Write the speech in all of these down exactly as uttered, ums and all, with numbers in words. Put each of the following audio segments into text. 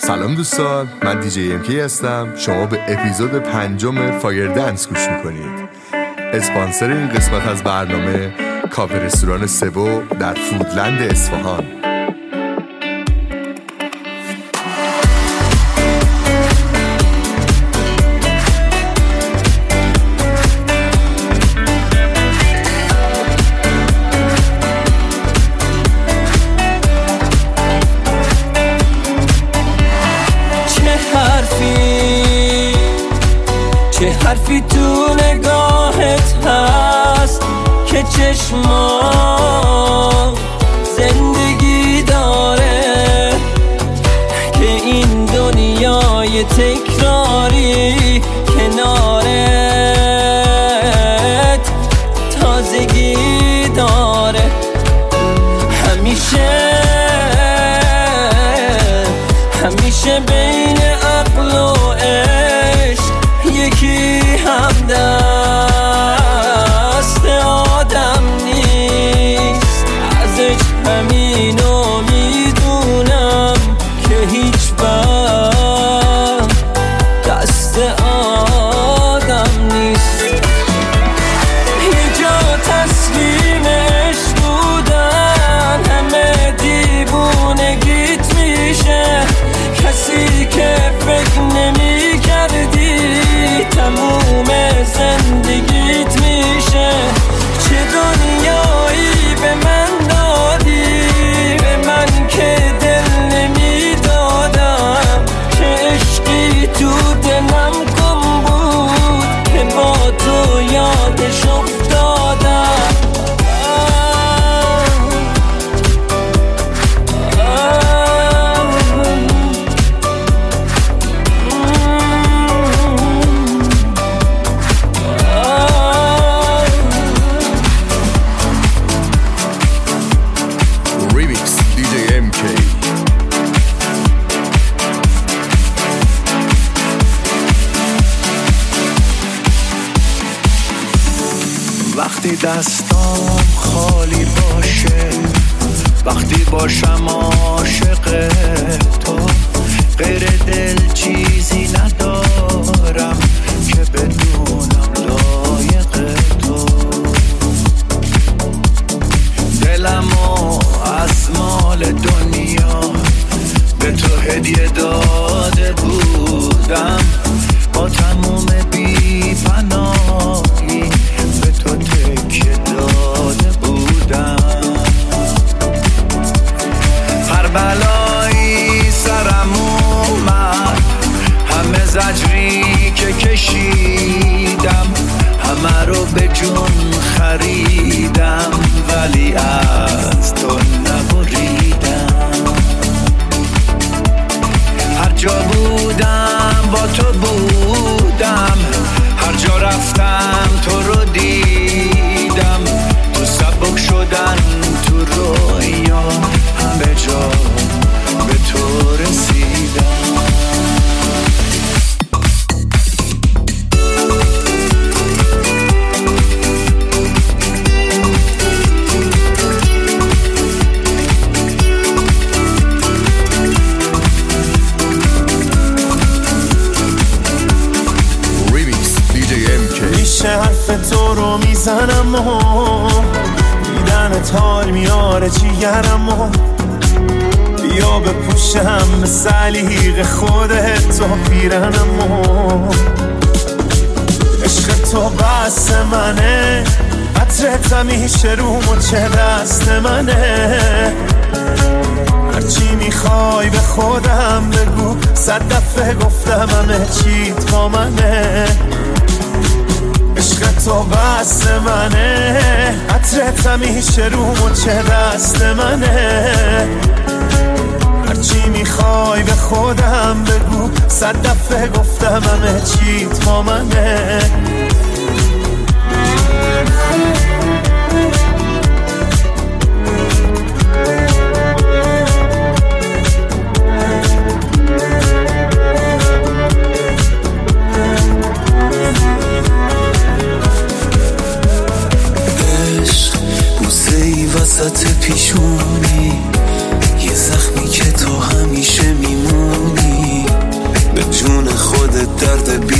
سلام دوستان، من دیجی ام کی هستم. شما به اپیزود پنجم فایر دنس گوش میکنید. اسپانسر این قسمت از برنامه کافه رستوران سبو در فودلند اصفهان. چه حرفی تو نگاهت هست که چشما زندگی داره، که این دنیای تکراری کنارت تازگی داره. همیشه همیشه بین عقل و عشق یکی هم دست آدم نیست. ازش همینو میدونم که هیچ وقت دست آدم نیست. یه جا تسلیمش بودن همه دیوونگیت میشه، کسی که فکر نمی کردی تموم زندگیت میشه. چه دنیایی به من دادی، به من که دل نمیدادم، چه عشقی تو دلم گم بود که با تو یادش افتادم. وقتی دستام خالی باشه، وقتی باشم عاشق تو، غیر دل چیزی ندارم که بدونم لایق تو. دلمو از مال دنیا به تو هدیه داده بودم، با تموم بی پناهی به تو تکیه داده بودم. هر بلایی سرم اومد، همه زجری که کشیدم، همه رو به جون خریدم، ولی از تو نبریدم. هر جا بودم با تو بودم، هر جا رفتم تو رو دیدم، تو سبک شدن تو رویا همه جا به تو رسیدم. حرف تو رو میزنم و دیدنت حال میاره جیگرم و بیا بپوشم به سلیق خودت و پیرنم و عشق تو بس منه، عطرت همیشه روم و چه دست منه. هرچی میخوای به خودم بگو، صد دفعه گفتم همه چیت با منه. عشق تو بس منه، عطرت همیشه روم و چه دست منه. هرچی میخوای به خودم بگو، صد دفعه گفتم همه چیت با منه. وسط پیشونی، یه زخمی که تو همیشه میمونی.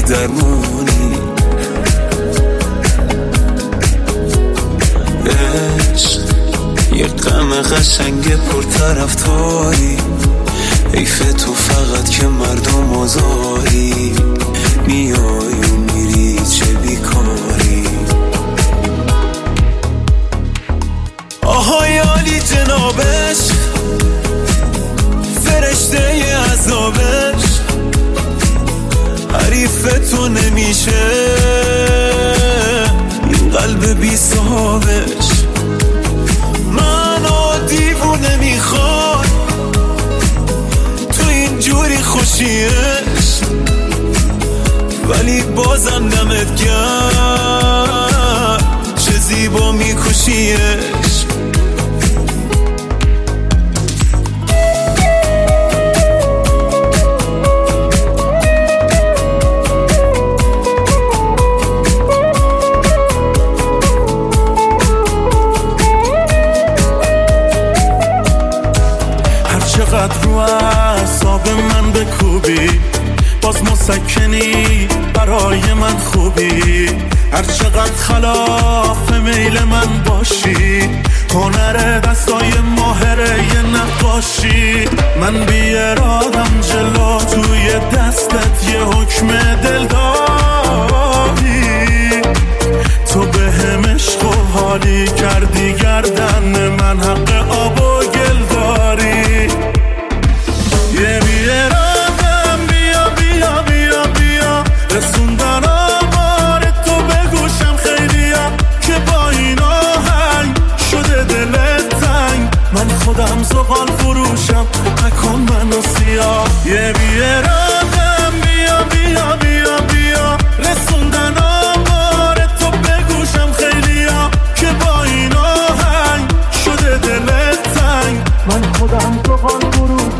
درمونی. عشق یه غم قشنگ پرطرفداری، حیف تو فقط که مردم آزاری، میای و میری چه بیکاری. آهای عالی جنابش، فرشته عذابش، حریف تو نمیشه این قلب بی صاحبش. منو دیوونه میخواد تو اینجوری خوشیش، ولی بازم دمت گرم چه زیبا میکشیش. چقدر رو اعصاب من بکوبی، باز مسکنی برای من خوبی. هر چقدر خلاف میل من باشی، هنر دستای ماهره یه نقاشی. من بی ارادم جلو توی دستت یه حکم دل داری. تو به هم عشق و حالی کردی گردن من، حق آب و گل داری. یه بی ارادم بیا بیا بیا بیا، رسوندن آمار تو بگوشم خیلیا، که با این آهنگ شده دلت تنگ. من خودم زغال فروشم نکن منو سیاه. یه بی ارادم بیا بیا بیا بیا، رسوندن آمار تو بگوشم خیلیا، که با این آهنگ شده دلت تنگ. من خودم زغال فروشم.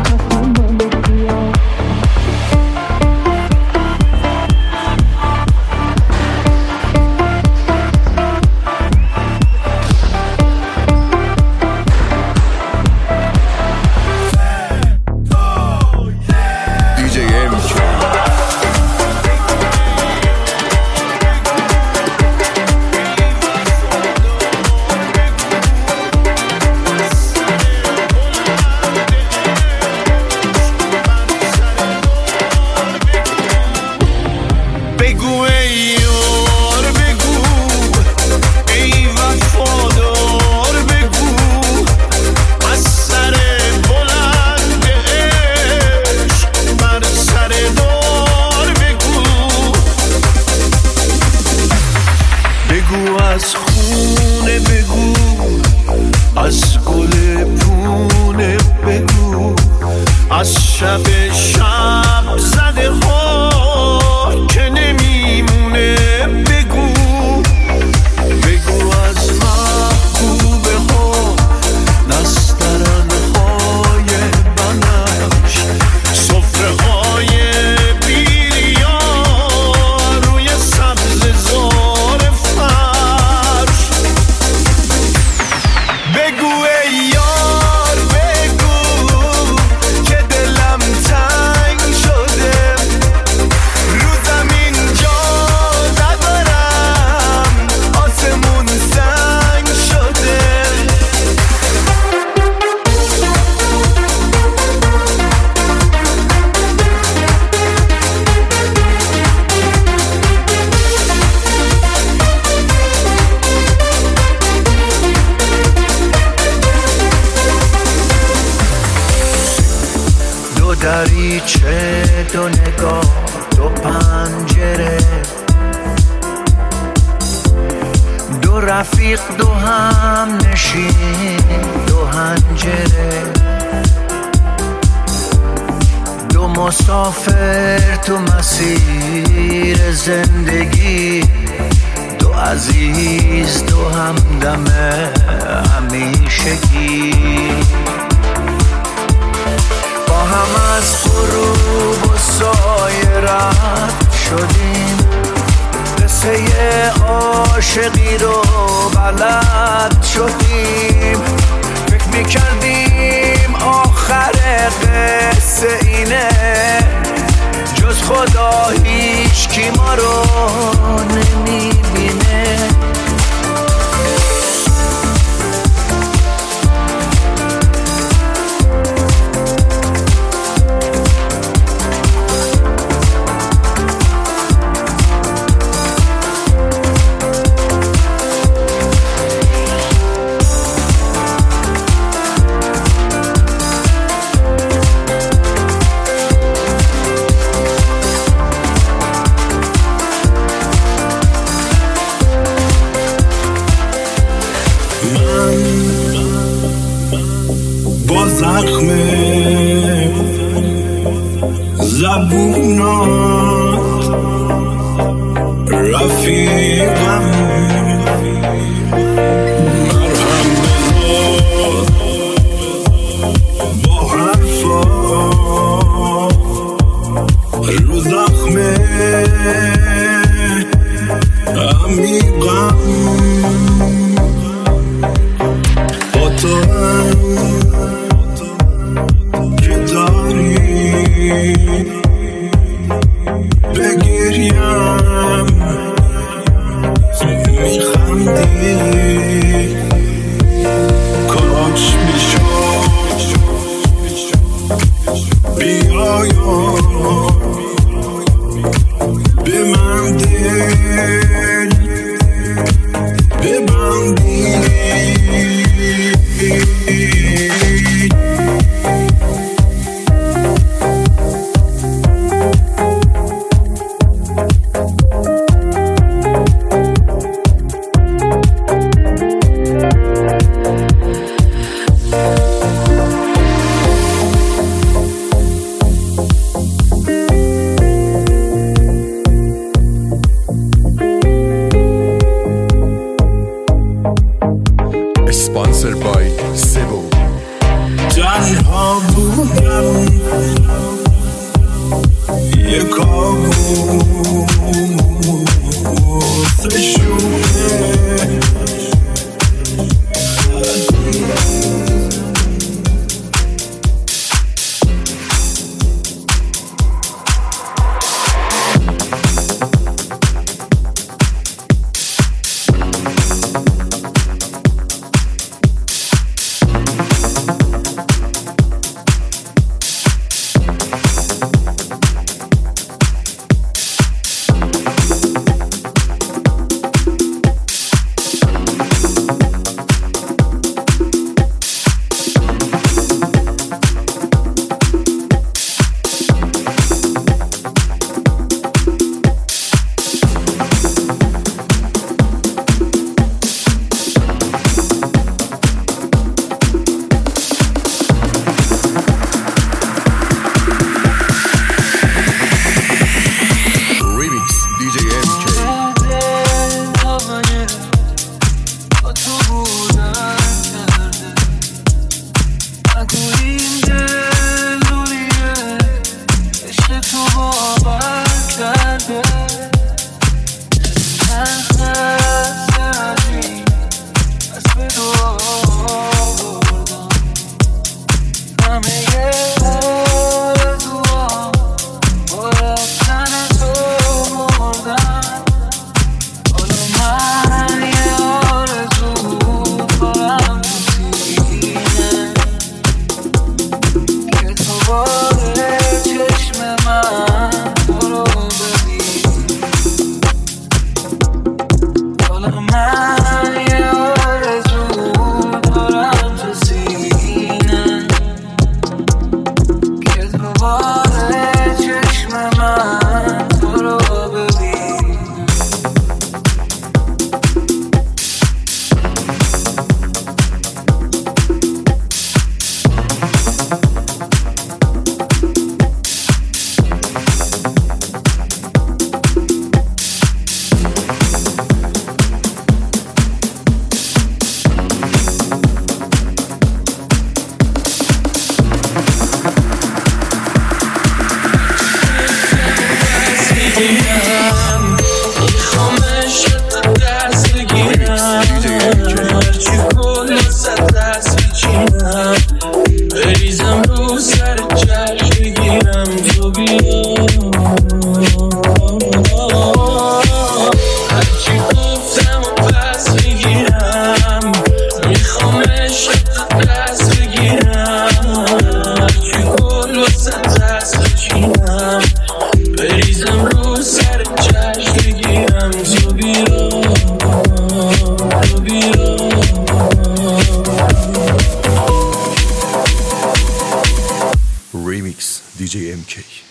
دریچه دو نگاه دو پنجره، دو رفیق دو هم نشین دو هنجره، دو مسافر تو مسیر زندگی، دو عزیز دو همدم همیشگی. با هم از غروب و سایه رد شدیم، قصه عاشقی رو بلد شدیم. فکر میکردیم آخر قصه اینه، جز خدا هیچ هیچکی ما رو نمیبینه. زخم زبونات رفیقم مرهم بذار با حرفا رو زخم عمیقم با تو بگیریم میخندی کاش میشد بیایا به من دل ببندی. Sponsored by Sebo. تنها بودم یه کابوس شونه ریمیکس دی جی ام کی.